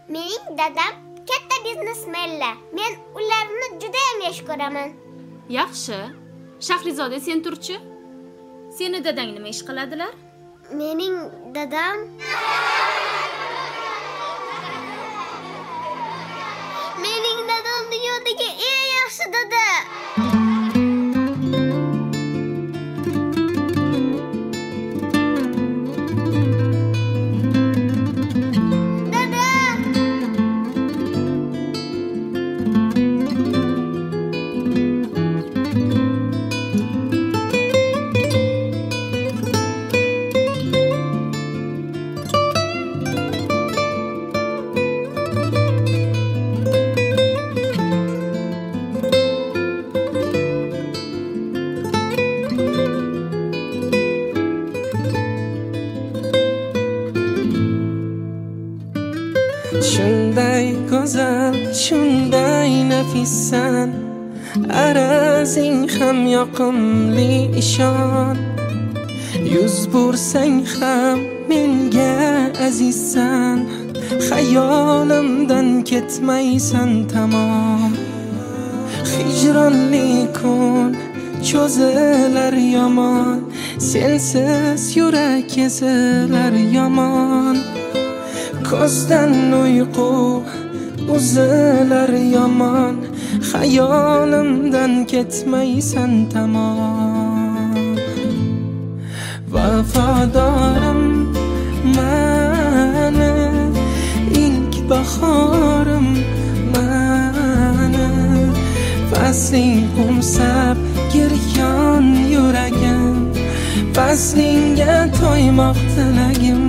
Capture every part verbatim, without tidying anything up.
Mening dadam katta biznesmenlar. Men ularni juda ham yaxshi ko'raman. Yaxshi. Shahrizoda, sen turchi. Seni dadang nima ish qiladilar? Mening dadam Mening dadam dunyodagi eng yaxshi dada. Shunday go'zal, shunday nafissan, arazing ham yoqimli ishon. Yuz bursang ham menga azizsan, xayolimdan ketmaysan tamom. Hijronli kun cho'zilar yomon, sensiz yurak ezilar yomon. Ko'zdan uyqu uzilar yomon, xayolimdan ketmaysan tamom. Vafodorim mani, ilk bahorim mani, fasling qumsab giryon yuragim, faslingga to'ymoq tilagim.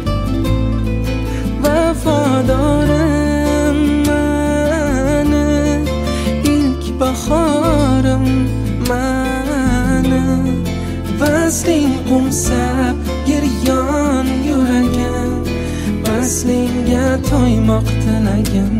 Vafodorim mani, ilk bahorim mani, fasling qumsab giryon yuragim, faslingga to'ymoq tilagim.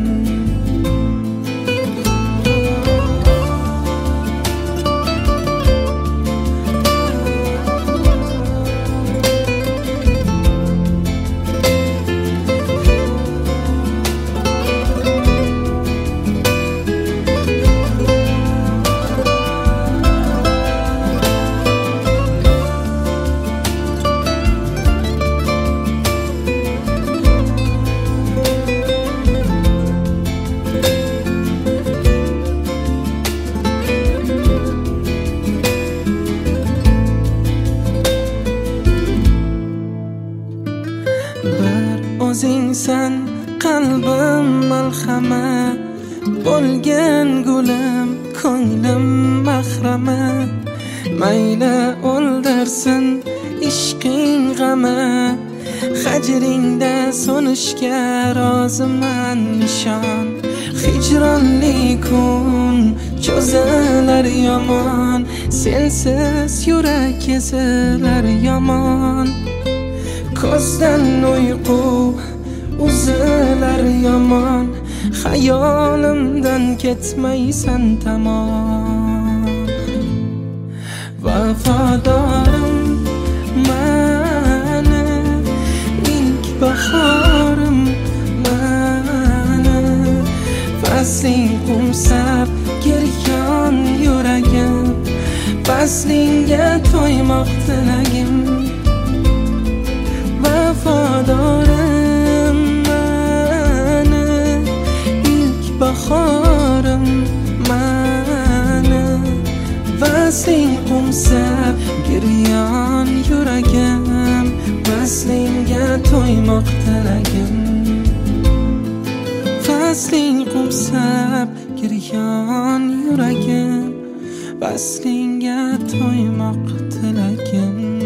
O'zingsan qalbim malhama, bo'lgan gulim ko'nglim mahrama. Mayli o'ldirsin ishqing g'ama, hajringda so'nishga roziman nishon. Hijronli kun cho'zilar yomon, sensiz yurak ezilar yomon. Ko'zdan uyqu uzilar yomon, xayolimdan ketmaysan tamom. Vafodorim mani, ilk bahorim mani, fasling qumsab giryon yuragim, faslingga to'ymoq tilagim. Vafodorim mani, ilk bahorim mani, fasling qumsab giryon yuragim, faslingga to'ymoq tilagim. Fasling qumsab giryon yuragim, faslingga to'ymoq tilagim.